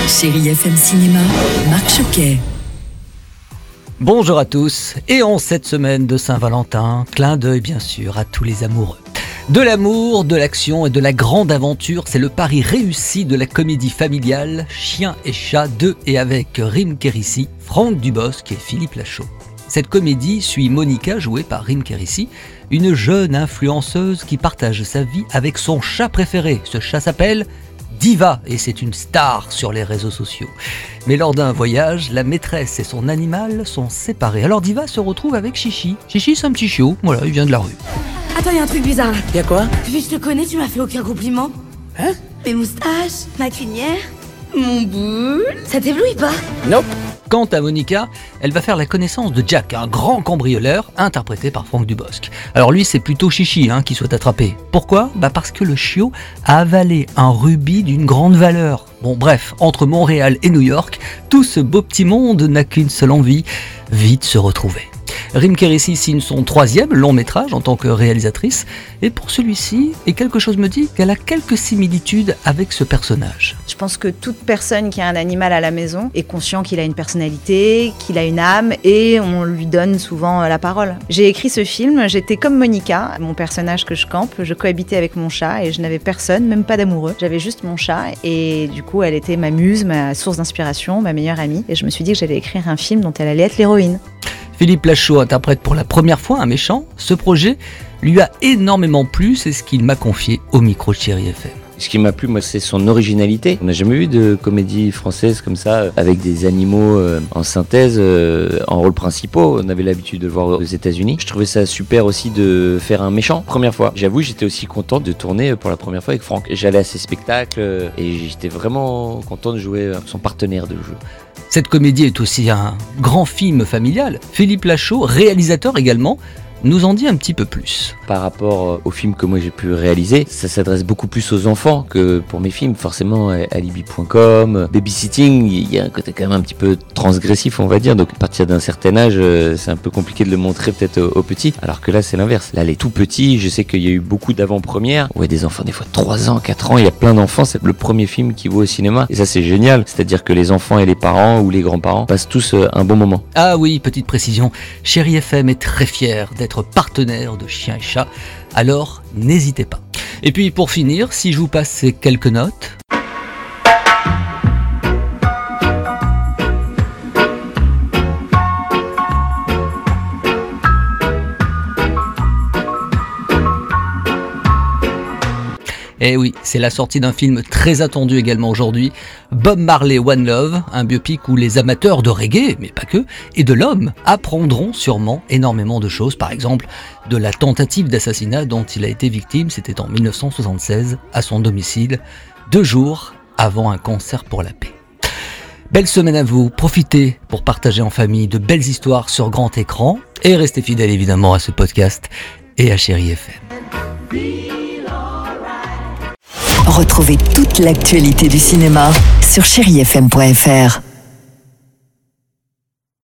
Chérie FM Cinéma, Marc Choquet. Bonjour à tous, et en cette semaine de Saint-Valentin, clin d'œil bien sûr à tous les amoureux. De l'amour, de l'action et de la grande aventure, c'est le pari réussi de la comédie familiale Chien et chat de et avec Rim Kérissi, Franck Dubosc et Philippe Lachaud. Cette comédie suit Monica, jouée par Rim Kérissi, une jeune influenceuse qui partage sa vie avec son chat préféré. Ce chat s'appelle Diva et c'est une star sur les réseaux sociaux. Mais lors d'un voyage, la maîtresse et son animal sont séparés. Alors Diva se retrouve avec Chichi. Chichi, c'est un petit chiot, voilà, il vient de la rue. Attends, y'a un truc bizarre là. Y'a quoi? Depuis que je te connais, tu m'as fait aucun compliment. Hein? Mes moustaches, ma crinière, mon boule. Ça t'éblouit pas? Nope. Quant à Monica, elle va faire la connaissance de Jack, un grand cambrioleur interprété par Franck Dubosc. Alors lui, c'est plutôt Chichi qui souhaite attraper. Pourquoi ? Parce que le chiot a avalé un rubis d'une grande valeur. Bon bref, entre Montréal et New York, tout ce beau petit monde n'a qu'une seule envie, vite se retrouver. Rim Kérissi signe son 3e long métrage en tant que réalisatrice, et pour celui-ci, et quelque chose me dit qu'elle a quelques similitudes avec ce personnage. Je pense que toute personne qui a un animal à la maison est conscient qu'il a une personnalité, qu'il a une âme, et on lui donne souvent la parole. J'ai écrit ce film, j'étais comme Monica, mon personnage que je campe, je cohabitais avec mon chat et je n'avais personne, même pas d'amoureux. J'avais juste mon chat et du coup elle était ma muse, ma source d'inspiration, ma meilleure amie, et je me suis dit que j'allais écrire un film dont elle allait être l'héroïne. Philippe Lachaud interprète pour la première fois un méchant. Ce projet lui a énormément plu, c'est ce qu'il m'a confié au micro de Chérie FM. Ce qui m'a plu, moi, c'est son originalité. On n'a jamais vu de comédie française comme ça, avec des animaux en synthèse, en rôles principaux. On avait l'habitude de le voir aux États-Unis. Je trouvais ça super aussi de faire un méchant, première fois. J'avoue, j'étais aussi content de tourner pour la première fois avec Franck. J'allais à ses spectacles et j'étais vraiment content de jouer son partenaire de jeu. Cette comédie est aussi un grand film familial. Philippe Lachaud, réalisateur également, nous en dit un petit peu plus. Par rapport au film que moi j'ai pu réaliser, ça s'adresse beaucoup plus aux enfants que pour mes films. Forcément, Alibi.com, Babysitting, il y a un côté quand même un petit peu transgressif, on va dire. Donc à partir d'un certain âge, c'est un peu compliqué de le montrer peut-être aux petits. Alors que là, c'est l'inverse. Là, les tout petits, je sais qu'il y a eu beaucoup d'avant-premières. Ouais, des enfants, des fois 3 ans, 4 ans, il y a plein d'enfants. C'est le premier film qui vaut au cinéma. Et ça, c'est génial. C'est-à-dire que les enfants et les parents ou les grands-parents passent tous un bon moment. Ah oui, petite précision. Chérie FM est très fière d'être partenaire de Chien et chat, alors n'hésitez pas. Et puis pour finir, si je vous passe ces quelques notes... Eh oui, c'est la sortie d'un film très attendu également aujourd'hui, Bob Marley One Love, un biopic où les amateurs de reggae, mais pas que, et de l'homme apprendront sûrement énormément de choses, par exemple de la tentative d'assassinat dont il a été victime, c'était en 1976, à son domicile, 2 jours avant un concert pour la paix. Belle semaine à vous, profitez pour partager en famille de belles histoires sur grand écran, et restez fidèles évidemment à ce podcast et à Chérie FM. Retrouvez toute l'actualité du cinéma sur chérifm.fr.